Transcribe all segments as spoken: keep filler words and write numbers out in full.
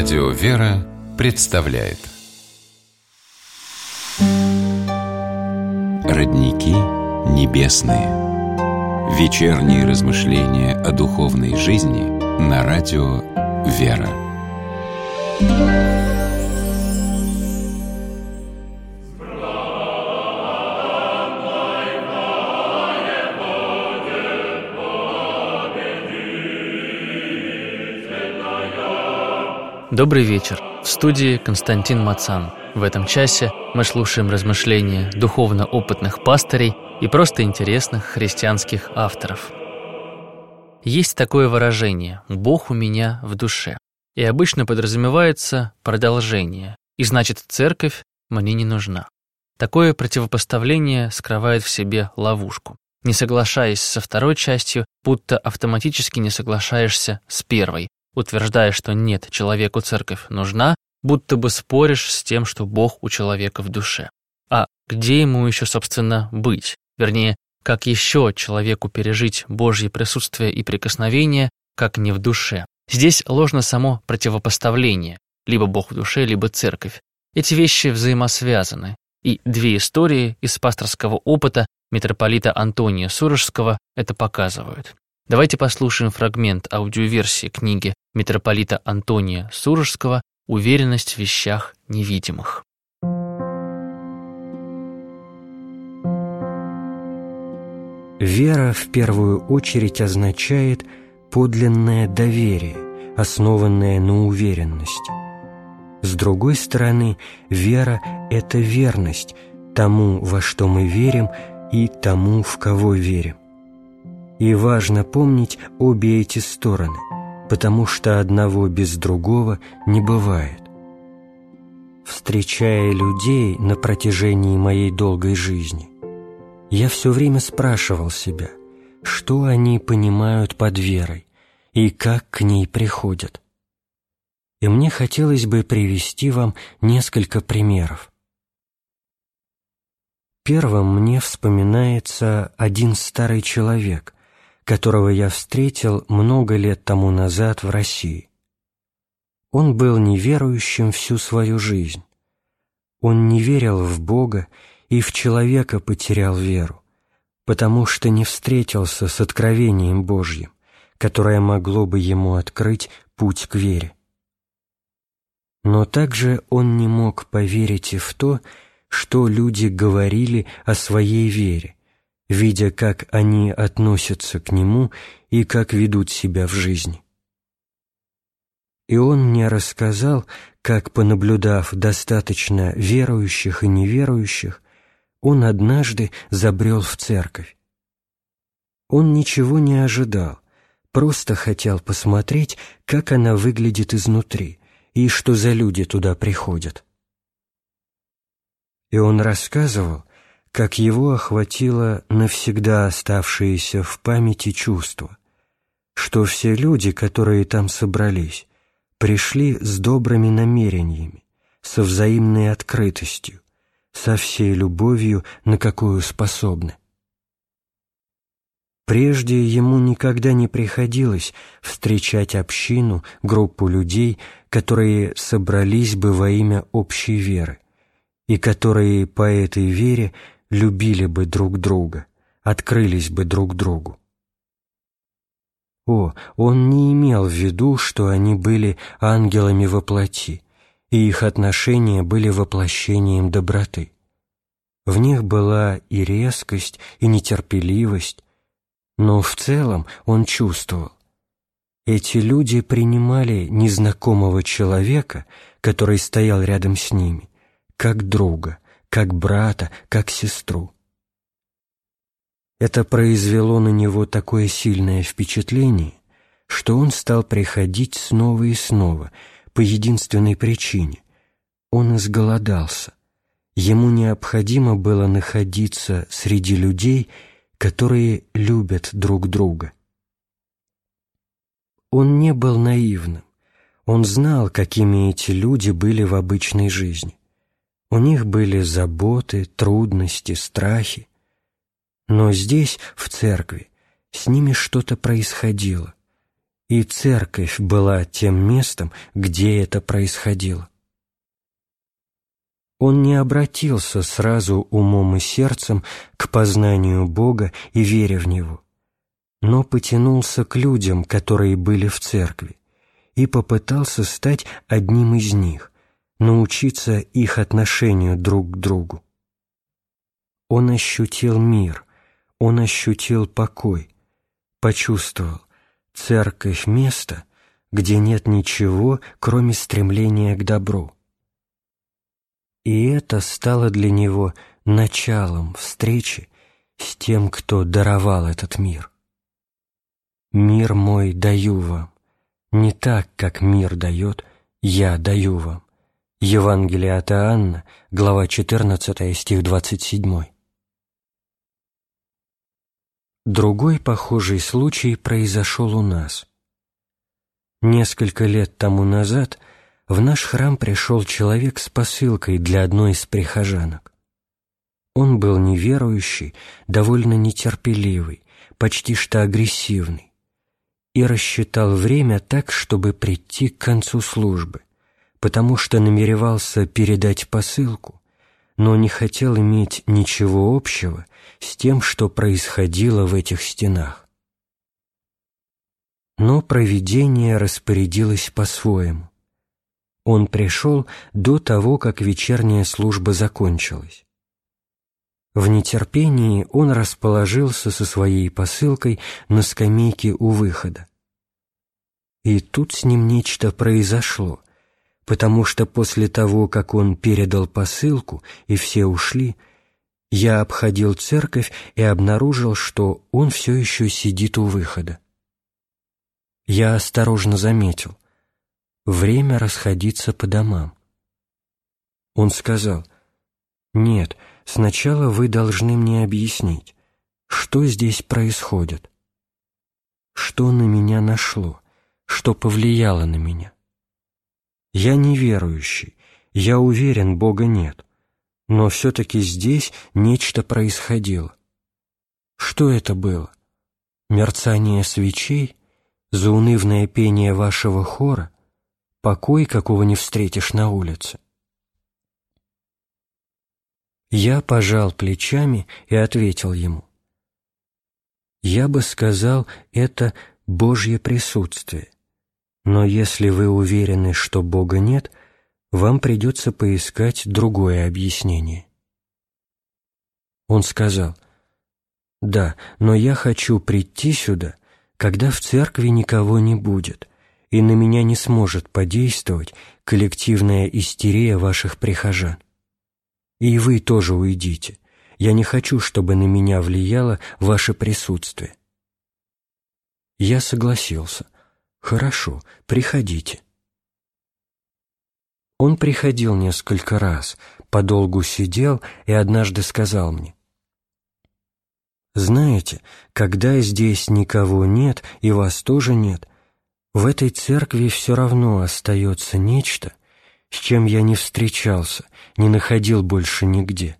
Радио «Вера» представляет Родники небесные. Вечерние размышления о духовной жизни на радио «Вера». Добрый вечер. В студии Константин Мацан. В этом часе мы слушаем размышления духовно опытных пастырей и просто интересных христианских авторов. Есть такое выражение «Бог у меня в душе», и обычно подразумевается продолжение, и значит, церковь мне не нужна. Такое противопоставление скрывает в себе ловушку. Не соглашаясь со второй частью, будто автоматически не соглашаешься с первой, утверждая, что нет, человеку церковь нужна, будто бы споришь с тем, что Бог у человека в душе. А где ему еще, собственно, быть? Вернее, как еще человеку пережить Божье присутствие и прикосновение, как не в душе? Здесь ложно само противопоставление, либо Бог в душе, либо церковь. Эти вещи взаимосвязаны, и две истории из пасторского опыта митрополита Антония Сурожского это показывают. Давайте послушаем фрагмент аудиоверсии книги митрополита Антония Сурожского «Уверенность в вещах невидимых». Вера в первую очередь означает подлинное доверие, основанное на уверенности. С другой стороны, вера – это верность тому, во что мы верим, и тому, в кого верим. И важно помнить обе эти стороны, потому что одного без другого не бывает. Встречая людей на протяжении моей долгой жизни, я все время спрашивал себя, что они понимают под верой и как к ней приходят. И мне хотелось бы привести вам несколько примеров. Первым мне вспоминается один старый человек, которого я встретил много лет тому назад в России. Он был неверующим всю свою жизнь. Он не верил в Бога и в человека потерял веру, потому что не встретился с откровением Божьим, которое могло бы ему открыть путь к вере. Но также он не мог поверить и в то, что люди говорили о своей вере, видя, как они относятся к нему и как ведут себя в жизни. И он мне рассказал, как, понаблюдав достаточно верующих и неверующих, он однажды забрел в церковь. Он ничего не ожидал, просто хотел посмотреть, как она выглядит изнутри и что за люди туда приходят. И он рассказывал, как его охватило навсегда оставшееся в памяти чувство, что все люди, которые там собрались, пришли с добрыми намерениями, со взаимной открытостью, со всей любовью, на какую способны. Прежде ему никогда не приходилось встречать общину, группу людей, которые собрались бы во имя общей веры, и которые по этой вере любили бы друг друга, открылись бы друг другу. О, он не имел в виду, что они были ангелами во плоти, и их отношения были воплощением доброты. В них была и резкость, и нетерпеливость, но в целом он чувствовал. Эти люди принимали незнакомого человека, который стоял рядом с ними, как друга, как брата, как сестру. Это произвело на него такое сильное впечатление, что он стал приходить снова и снова по единственной причине – он изголодался. Ему необходимо было находиться среди людей, которые любят друг друга. Он не был наивным, он знал, какими эти люди были в обычной жизни. У них были заботы, трудности, страхи. Но здесь, в церкви, с ними что-то происходило, и церковь была тем местом, где это происходило. Он не обратился сразу умом и сердцем к познанию Бога и вере в Него, но потянулся к людям, которые были в церкви, и попытался стать одним из них, научиться их отношению друг к другу. Он ощутил мир, он ощутил покой, почувствовал: церковь — место, где нет ничего, кроме стремления к добру. И это стало для него началом встречи с тем, кто даровал этот мир. «Мир мой даю вам, не так, как мир дает, я даю вам». Евангелие от Иоанна, глава четырнадцатая, стих двадцать семь. Другой похожий случай произошел у нас. Несколько лет тому назад в наш храм пришел человек с посылкой для одной из прихожанок. Он был неверующий, довольно нетерпеливый, почти что агрессивный, и рассчитал время так, чтобы прийти к концу службы, потому что намеревался передать посылку, но не хотел иметь ничего общего с тем, что происходило в этих стенах. Но провидение распорядилось по-своему. Он пришел до того, как вечерняя служба закончилась. В нетерпении он расположился со своей посылкой на скамейке у выхода. И тут с ним нечто произошло, потому что после того, как он передал посылку и все ушли, я обходил церковь и обнаружил, что он все еще сидит у выхода. Я осторожно заметил: время расходиться по домам. Он сказал: «Нет, сначала вы должны мне объяснить, что здесь происходит, что на меня нашло, что повлияло на меня. Я неверующий, я уверен, Бога нет, но все-таки здесь нечто происходило. Что это было? Мерцание свечей? Заунывное пение вашего хора? Покой, какого не встретишь на улице?» Я пожал плечами и ответил ему: «Я бы сказал, это Божье присутствие, но если вы уверены, что Бога нет, вам придется поискать другое объяснение». Он сказал: «Да, но я хочу прийти сюда, когда в церкви никого не будет, и на меня не сможет подействовать коллективная истерия ваших прихожан. И вы тоже уйдите. Я не хочу, чтобы на меня влияло ваше присутствие». Я согласился. «Хорошо, приходите». Он приходил несколько раз, подолгу сидел и однажды сказал мне: «Знаете, когда здесь никого нет и вас тоже нет, в этой церкви все равно остается нечто, с чем я не встречался, не находил больше нигде.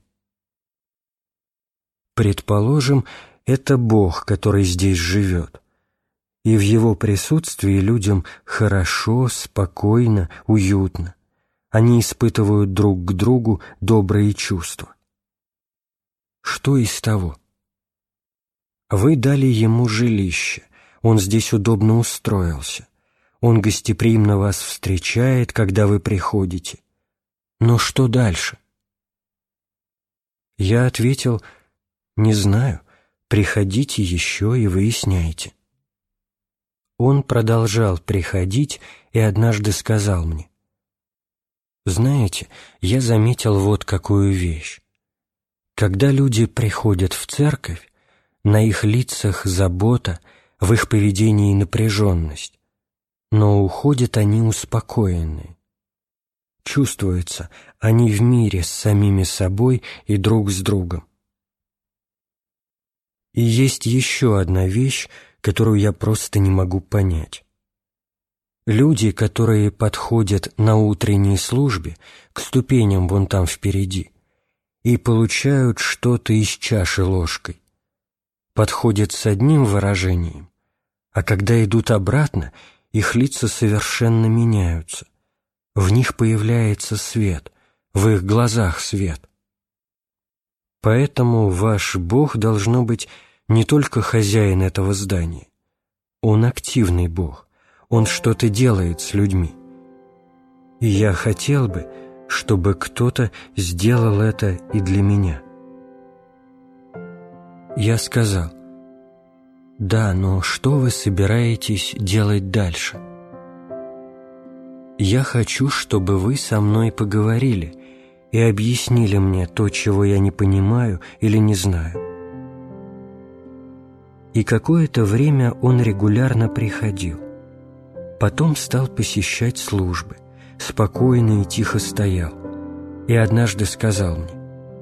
Предположим, это Бог, который здесь живет, и в Его присутствии людям хорошо, спокойно, уютно. Они испытывают друг к другу добрые чувства. Что из того? Вы дали ему жилище, он здесь удобно устроился, он гостеприимно вас встречает, когда вы приходите. Но что дальше?» Я ответил: «Не знаю, приходите еще и выясняйте». Он продолжал приходить и однажды сказал мне: «Знаете, я заметил вот какую вещь. Когда люди приходят в церковь, на их лицах забота, в их поведении напряженность, но уходят они успокоенные. Чувствуется, они в мире с самими собой и друг с другом. И есть еще одна вещь, которую я просто не могу понять. Люди, которые подходят на утренней службе к ступеням вон там впереди и получают что-то из чаши ложкой, подходят с одним выражением, а когда идут обратно, их лица совершенно меняются. В них появляется свет, в их глазах свет. Поэтому ваш Бог должно быть не только хозяин этого здания. Он активный Бог, Он что-то делает с людьми. И я хотел бы, чтобы кто-то сделал это и для меня. Я сказал: «Да, но что вы собираетесь делать дальше?» «Я хочу, чтобы вы со мной поговорили и объяснили мне то, чего я не понимаю или не знаю». И какое-то время он регулярно приходил. Потом стал посещать службы, спокойно и тихо стоял, и однажды сказал мне: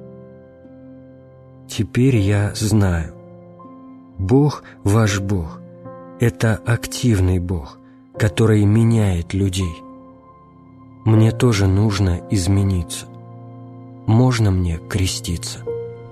«Теперь я знаю, Бог, ваш Бог, это активный Бог, который меняет людей. Мне тоже нужно измениться. Можно мне креститься?»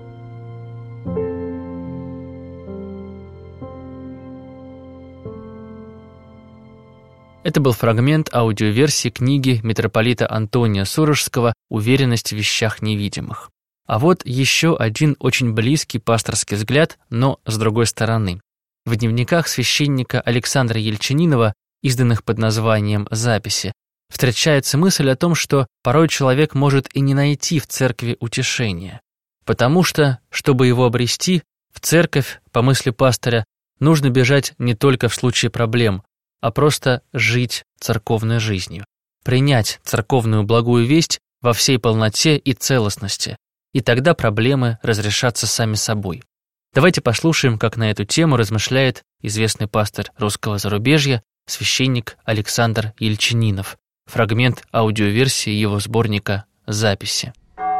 Это был фрагмент аудиоверсии книги митрополита Антония Сурожского «Уверенность в вещах невидимых». А вот еще один очень близкий пасторский взгляд, но с другой стороны. В дневниках священника Александра Ельчининова, изданных под названием «Записи», встречается мысль о том, что порой человек может и не найти в церкви утешения, потому что, чтобы его обрести, в церковь, по мысли пастыря, нужно бежать не только в случае проблем, а просто жить церковной жизнью, принять церковную благую весть во всей полноте и целостности, и тогда проблемы разрешатся сами собой. Давайте послушаем, как на эту тему размышляет известный пастырь русского зарубежья, священник Александр Ельчининов. Фрагмент аудиоверсии его сборника «Записи».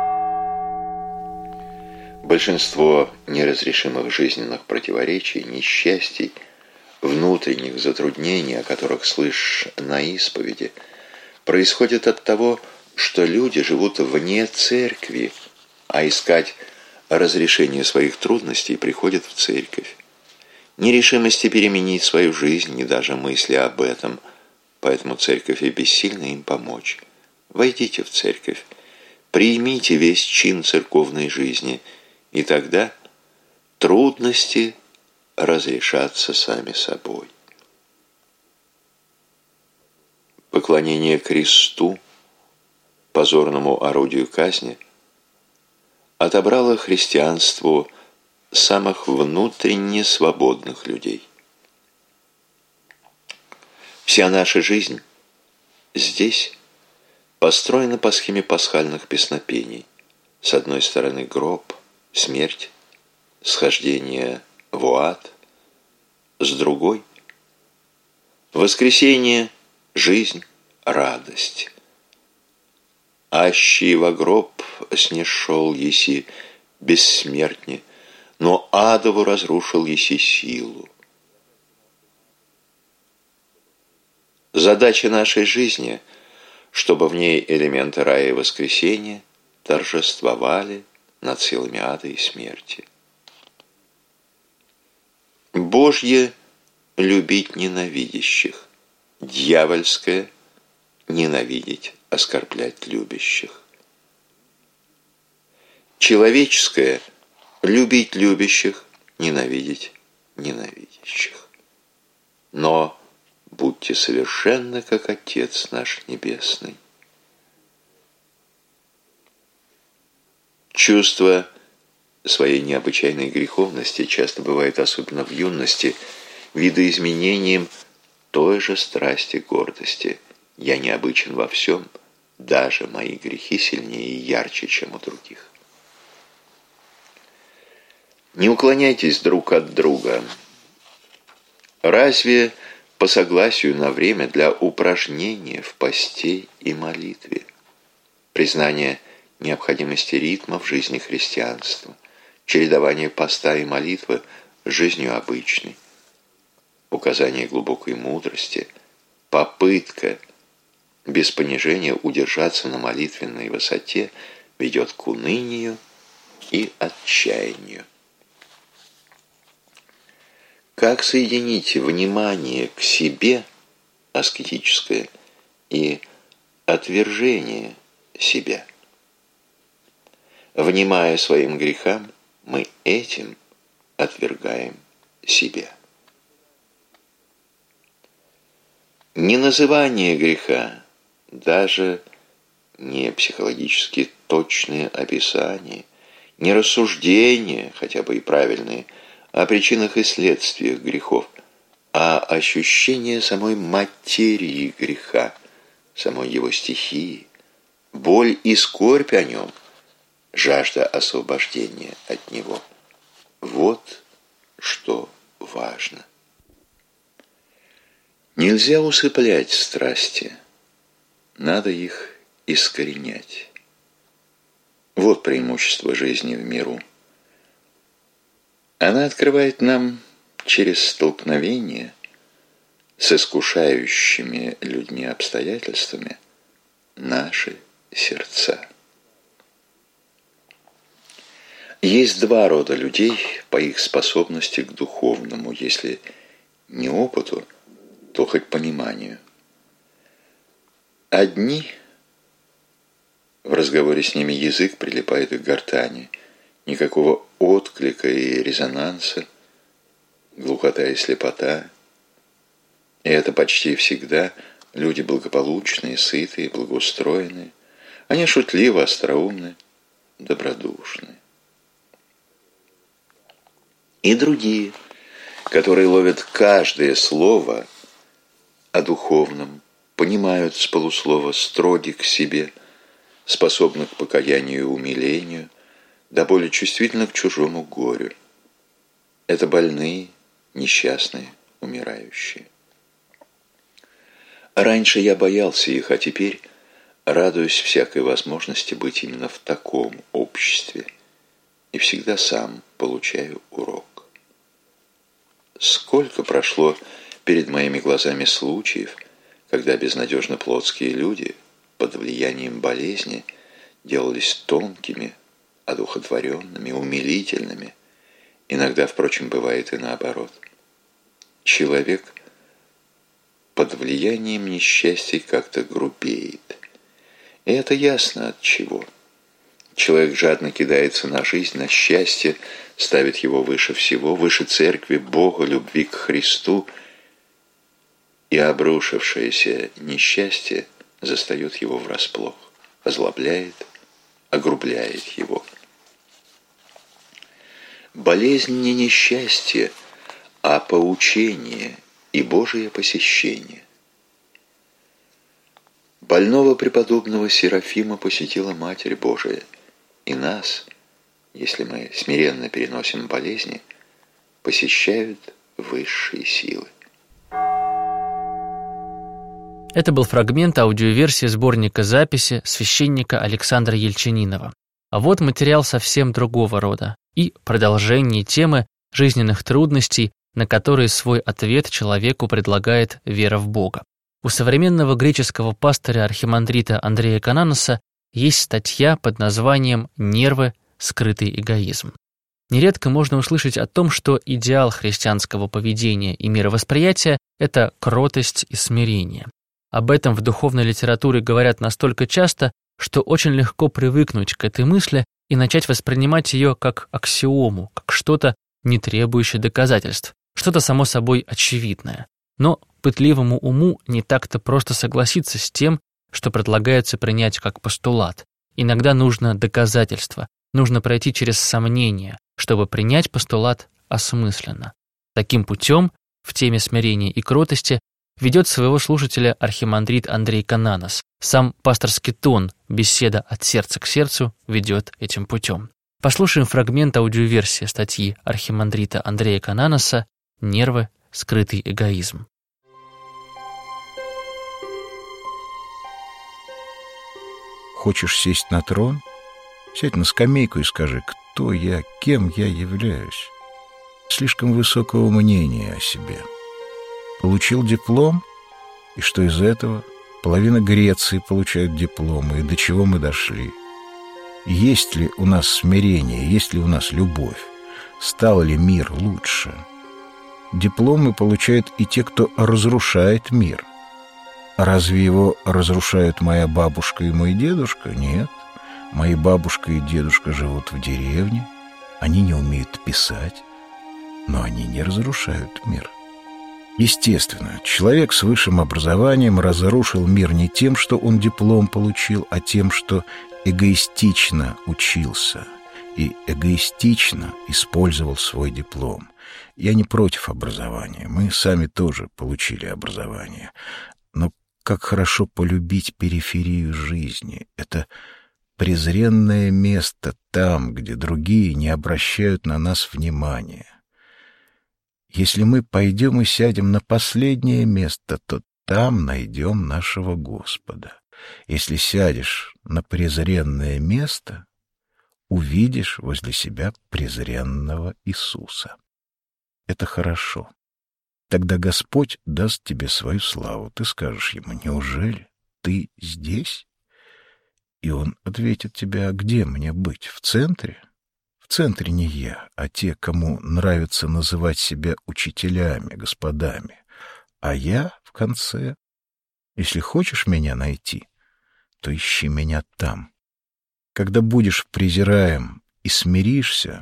Большинство неразрешимых жизненных противоречий, несчастий, внутренних затруднений, о которых слышишь на исповеди, происходит от того, что люди живут вне церкви, а искать разрешение своих трудностей приходят в церковь. Ни решимости переменить свою жизнь, ни даже мысли об этом, поэтому церковь и бессильна им помочь. Войдите в церковь, примите весь чин церковной жизни, и тогда трудности разрешатся сами собой. Поклонение кресту, позорному орудию казни, отобрало христианству самых внутренне свободных людей. Вся наша жизнь здесь построена по схеме пасхальных песнопений. С одной стороны гроб, смерть, схождение в ад, с другой — воскресение, жизнь, радость. Аще во гроб снешел еси бессмертне, но адову разрушил еси силу. Задача нашей жизни, чтобы в ней элементы рая и воскресения торжествовали над силами ада и смерти. Божье — любить ненавидящих, дьявольское — ненавидеть, оскорблять любящих. Человеческое — любить любящих, ненавидеть ненавидящих. Но будьте совершенны, как Отец наш Небесный. Чувство своей необычайной греховности часто бывает, особенно в юности, видоизменением той же страсти гордости. Я необычен во всем, даже мои грехи сильнее и ярче, чем у других. Не уклоняйтесь друг от друга. Разве по согласию на время для упражнения в посте и молитве? Признание необходимости ритма в жизни христианства, чередование поста и молитвы с жизнью обычной, указание глубокой мудрости, попытка без понижения удержаться на молитвенной высоте ведет к унынию и отчаянию. Как соединить внимание к себе, аскетическое, и отвержение себя? Внимая своим грехам, мы этим отвергаем себя. Не называние греха, даже не психологически точные описания, не рассуждения, хотя бы и правильные, о причинах и следствиях грехов, а ощущение самой материи греха, самой его стихии, боль и скорбь о нем, жажда освобождения от него. Вот что важно. Нельзя усыплять страсти, надо их искоренять. Вот преимущество жизни в миру. Она открывает нам через столкновение с искушающими людьми обстоятельствами наши сердца. Есть два рода людей по их способности к духовному, если не опыту, то хоть пониманию. Одни, в разговоре с ними язык прилипает к гортани, никакого отклика и резонанса, глухота и слепота. И это почти всегда люди благополучные, сытые, благоустроенные. Они шутливы, остроумны, добродушны. И другие, которые ловят каждое слово о духовном, понимают с полуслова, строги к себе, способны к покаянию и умилению, да более чувствительны к чужому горю. Это больные, несчастные, умирающие. Раньше я боялся их, а теперь радуюсь всякой возможности быть именно в таком обществе и всегда сам получаю урок. Сколько прошло перед моими глазами случаев, когда безнадежно плотские люди под влиянием болезни делались тонкими, одухотворенными, умилительными. Иногда, впрочем, бывает и наоборот. Человек под влиянием несчастья как-то грубеет. И это ясно от чего. Человек жадно кидается на жизнь, на счастье, ставит его выше всего, выше церкви, Бога, любви к Христу, и обрушившееся несчастье застает его врасплох, озлобляет, огрубляет его. Болезнь не несчастье, а поучение и Божие посещение. Больного преподобного Серафима посетила Матерь Божия, и нас, если мы смиренно переносим болезни, посещают высшие силы. Это был фрагмент аудиоверсии сборника записи священника Александра Ельчининова. А вот материал совсем другого рода и продолжение темы жизненных трудностей, на которые свой ответ человеку предлагает вера в Бога. У современного греческого пастыря архимандрита Андрея Кананоса есть статья под названием «Нервы. Скрытый эгоизм». Нередко можно услышать о том, что идеал христианского поведения и мировосприятия – это кротость и смирение. Об этом в духовной литературе говорят настолько часто, что очень легко привыкнуть к этой мысли и начать воспринимать ее как аксиому, как что-то, не требующее доказательств, что-то само собой очевидное. Но пытливому уму не так-то просто согласиться с тем, что предлагается принять как постулат. Иногда нужно доказательство, нужно пройти через сомнения, чтобы принять постулат осмысленно. Таким путем, в теме смирения и кротости, ведет своего слушателя архимандрит Андрей Кананос. Сам пасторский тон, беседа от сердца к сердцу, ведет этим путем. Послушаем фрагмент аудиоверсии статьи архимандрита Андрея Кананоса «Нервы. Скрытый эгоизм». Хочешь сесть на трон? Сядь на скамейку и скажи, кто я, кем я являюсь. Слишком высокого мнения о себе. Получил диплом, и что из этого? Половина Греции получают дипломы, и до чего мы дошли? Есть ли у нас смирение, есть ли у нас любовь? Стал ли мир лучше? Дипломы получают и те, кто разрушает мир. А разве его разрушают моя бабушка и мой дедушка? Нет. Мои бабушка и дедушка живут в деревне. Они не умеют писать, но они не разрушают мир. Естественно, человек с высшим образованием разрушил мир не тем, что он диплом получил, а тем, что эгоистично учился и эгоистично использовал свой диплом. Я не против образования, мы сами тоже получили образование. Но как хорошо полюбить периферию жизни. Это презренное место там, где другие не обращают на нас внимания. Если мы пойдем и сядем на последнее место, то там найдем нашего Господа. Если сядешь на презренное место, увидишь возле себя презренного Иисуса. Это хорошо. Тогда Господь даст тебе свою славу. Ты скажешь ему: неужели ты здесь? И он ответит тебе: а где мне быть? В центре? В центре не я, а те, кому нравится называть себя учителями, господами. А я в конце. Если хочешь меня найти, то ищи меня там. Когда будешь презираем и смиришься,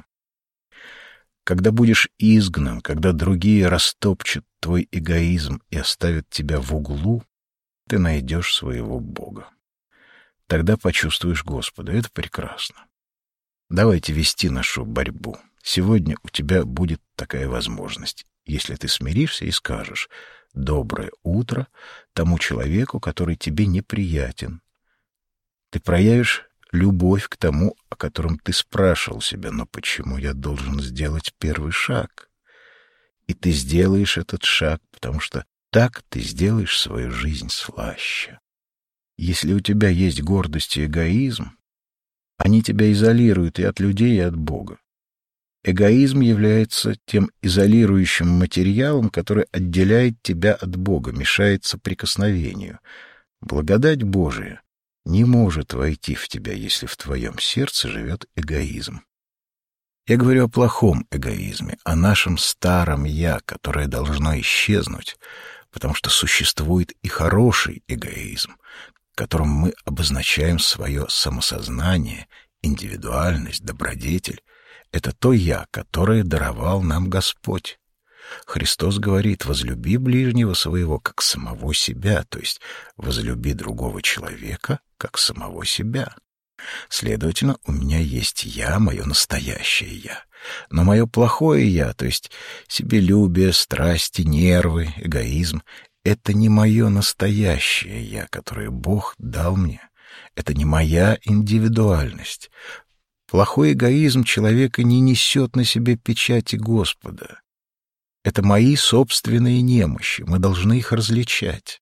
когда будешь изгнан, когда другие растопчут твой эгоизм и оставят тебя в углу, ты найдешь своего Бога. Тогда почувствуешь Господа. Это прекрасно. Давайте вести нашу борьбу. Сегодня у тебя будет такая возможность, если ты смиришься и скажешь «доброе утро» тому человеку, который тебе неприятен. Ты проявишь любовь к тому, о котором ты спрашивал себя: но почему я должен сделать первый шаг? И ты сделаешь этот шаг, потому что так ты сделаешь свою жизнь слаще. Если у тебя есть гордость и эгоизм, они тебя изолируют и от людей, и от Бога. Эгоизм является тем изолирующим материалом, который отделяет тебя от Бога, мешает соприкосновению. Благодать Божия не может войти в тебя, если в твоем сердце живет эгоизм. Я говорю о плохом эгоизме, о нашем старом «я», которое должно исчезнуть, потому что существует и хороший эгоизм, которым мы обозначаем свое самосознание, индивидуальность, добродетель. Это то «я», которое даровал нам Господь. Христос говорит: возлюби ближнего своего, как самого себя, то есть возлюби другого человека, как самого себя. Следовательно, у меня есть «я», мое настоящее «я». Но мое плохое «я», то есть себелюбие, страсти, нервы, эгоизм, это не мое настоящее «я», которое Бог дал мне. Это не моя индивидуальность. Плохой эгоизм человека не несет на себе печати Господа. Это мои собственные немощи, мы должны их различать.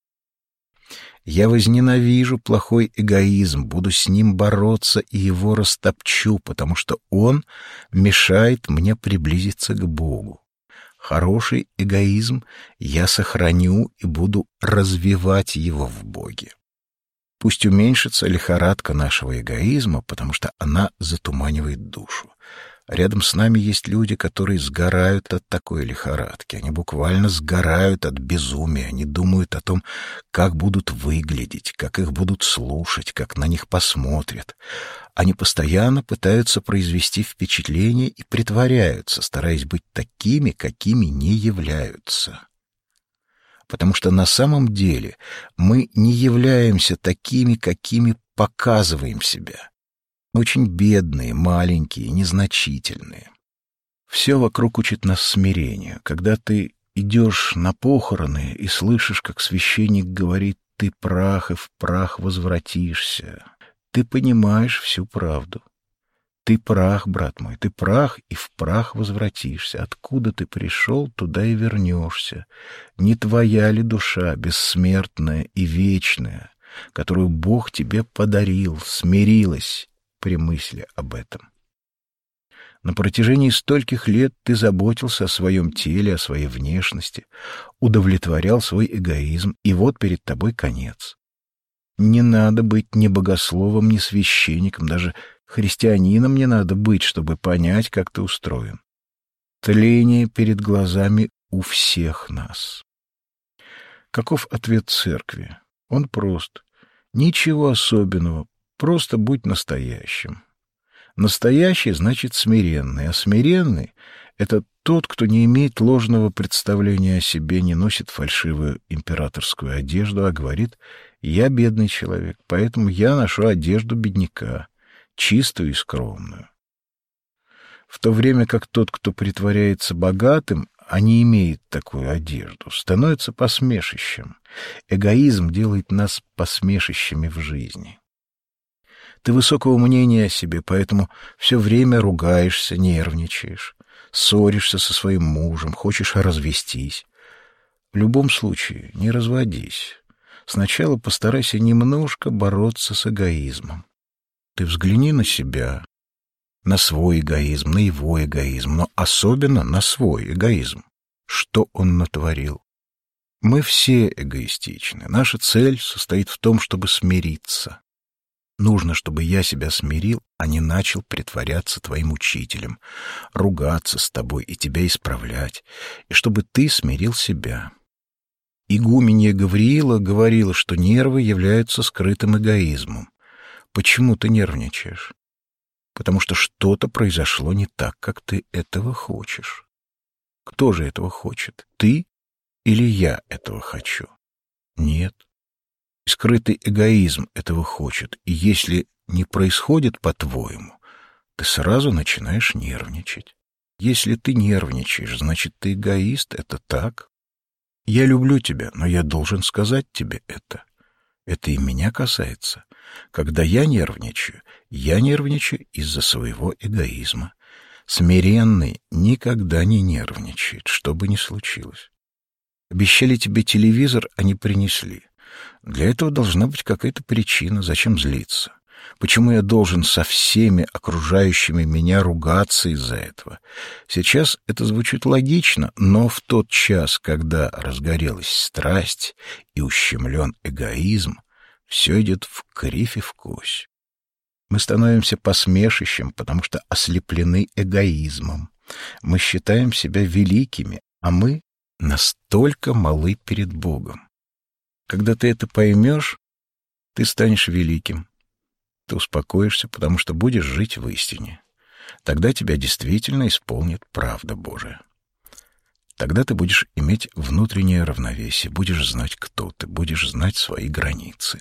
Я возненавижу плохой эгоизм, буду с ним бороться и его растопчу, потому что он мешает мне приблизиться к Богу. Хороший эгоизм я сохраню и буду развивать его в Боге. Пусть уменьшится лихорадка нашего эгоизма, потому что она затуманивает душу. Рядом с нами есть люди, которые сгорают от такой лихорадки. Они буквально сгорают от безумия. Они думают о том, как будут выглядеть, как их будут слушать, как на них посмотрят. Они постоянно пытаются произвести впечатление и притворяются, стараясь быть такими, какими не являются. Потому что на самом деле мы не являемся такими, какими показываем себя. Очень бедные, маленькие, незначительные. Все вокруг учит нас смирению. Когда ты идешь на похороны и слышишь, как священник говорит: «Ты прах, и в прах возвратишься», ты понимаешь всю правду. Ты прах, брат мой, ты прах, и в прах возвратишься. Откуда ты пришел, туда и вернешься. Не твоя ли душа, бессмертная и вечная, которую Бог тебе подарил, смирилась при мысли об этом? На протяжении стольких лет ты заботился о своем теле, о своей внешности, удовлетворял свой эгоизм, и вот перед тобой конец. Не надо быть ни богословом, ни священником, даже христианином не надо быть, чтобы понять, как ты устроен. Тление перед глазами у всех нас. Каков ответ церкви? Он прост. Ничего особенного, просто будь настоящим. Настоящий значит смиренный, а смиренный — это тот, кто не имеет ложного представления о себе, не носит фальшивую императорскую одежду, а говорит: «Я бедный человек, поэтому я ношу одежду бедняка, чистую и скромную». В то время как тот, кто притворяется богатым, а не имеет такую одежду, становится посмешищем. Эгоизм делает нас посмешищами в жизни. Ты высокого мнения о себе, поэтому все время ругаешься, нервничаешь, ссоришься со своим мужем, хочешь развестись. В любом случае, не разводись. Сначала постарайся немножко бороться с эгоизмом. Ты взгляни на себя, на свой эгоизм, на его эгоизм, но особенно на свой эгоизм. Что он натворил? Мы все эгоистичны. Наша цель состоит в том, чтобы смириться. Нужно, чтобы я себя смирил, а не начал притворяться твоим учителем, ругаться с тобой и тебя исправлять, и чтобы ты смирил себя. Игуменья Гавриила говорила, что нервы являются скрытым эгоизмом. Почему ты нервничаешь? Потому что что-то произошло не так, как ты этого хочешь. Кто же этого хочет? Ты или я этого хочу? Нет. Скрытый эгоизм этого хочет, и если не происходит по-твоему, ты сразу начинаешь нервничать. Если ты нервничаешь, значит, ты эгоист, это так. Я люблю тебя, но я должен сказать тебе это. Это и меня касается. Когда я нервничаю, я нервничаю из-за своего эгоизма. Смиренный никогда не нервничает, что бы ни случилось. Обещали тебе телевизор, а не принесли. Для этого должна быть какая-то причина, зачем злиться. Почему я должен со всеми окружающими меня ругаться из-за этого? Сейчас это звучит логично, но в тот час, когда разгорелась страсть и ущемлен эгоизм, все идет в кривь и в кось. Мы становимся посмешищем, потому что ослеплены эгоизмом. Мы считаем себя великими, а мы настолько малы перед Богом. Когда ты это поймешь, ты станешь великим. Ты успокоишься, потому что будешь жить в истине. Тогда тебя действительно исполнит правда Божия. Тогда ты будешь иметь внутреннее равновесие, будешь знать, кто ты, будешь знать свои границы.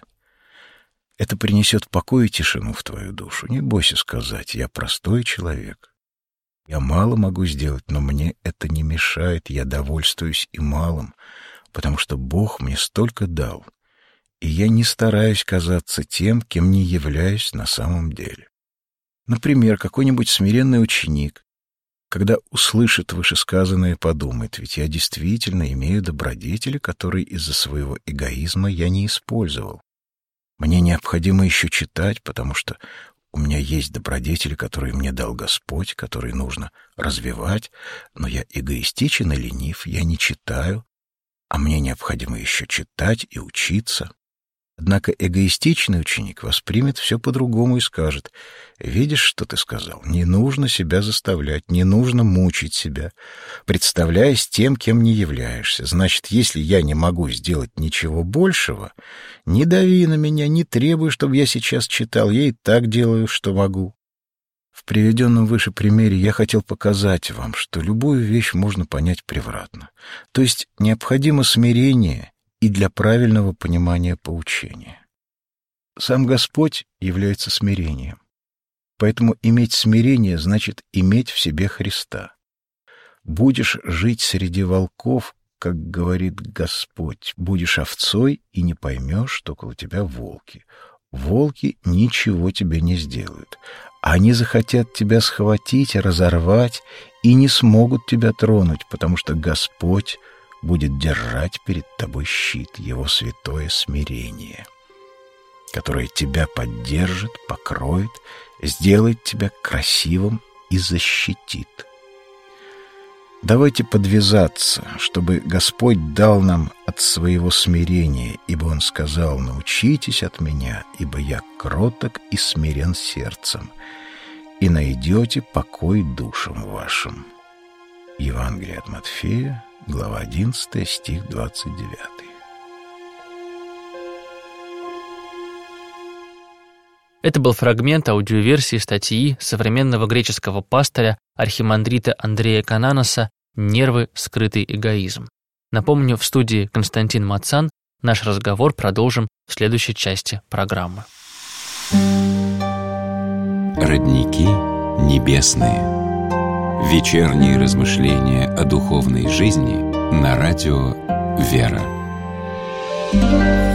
Это принесет покой и тишину в твою душу. Не бойся сказать: «Я простой человек. Я мало могу сделать, но мне это не мешает, я довольствуюсь и малым, потому что Бог мне столько дал, и я не стараюсь казаться тем, кем не являюсь на самом деле». Например, какой-нибудь смиренный ученик, когда услышит вышесказанное, подумает: ведь я действительно имею добродетели, которые из-за своего эгоизма я не использовал. Мне необходимо еще читать, потому что у меня есть добродетели, которые мне дал Господь, которые нужно развивать, но я эгоистичен и ленив, я не читаю, а мне необходимо еще читать и учиться. Однако эгоистичный ученик воспримет все по-другому и скажет: «Видишь, что ты сказал? Не нужно себя заставлять, не нужно мучить себя, представляясь тем, кем не являешься. Значит, если я не могу сделать ничего большего, не дави на меня, не требуй, чтобы я сейчас читал, я и так делаю, что могу». В приведенном выше примере я хотел показать вам, что любую вещь можно понять превратно. То есть необходимо смирение и для правильного понимания поучения. Сам Господь является смирением. Поэтому иметь смирение значит иметь в себе Христа. Будешь жить среди волков, как говорит Господь, будешь овцой и не поймешь, что около тебя волки. Волки ничего тебе не сделают. Они захотят тебя схватить, разорвать и не смогут тебя тронуть, потому что Господь будет держать перед тобой щит, его святое смирение, которое тебя поддержит, покроет, сделает тебя красивым и защитит. Давайте подвязаться, чтобы Господь дал нам от своего смирения, ибо Он сказал: «Научитесь от Меня, ибо Я кроток и смирен сердцем, и найдете покой душам вашим». Евангелие от Матфея, глава одиннадцатая, стих двадцать девятый. Это был фрагмент аудиоверсии статьи современного греческого пастыря архимандрита Андрея Кананоса «Нервы. Скрытый эгоизм». Напомню, в студии Константин Мацан. Наш разговор продолжим в следующей части программы. Родники небесные. Вечерние размышления о духовной жизни на радио «Вера».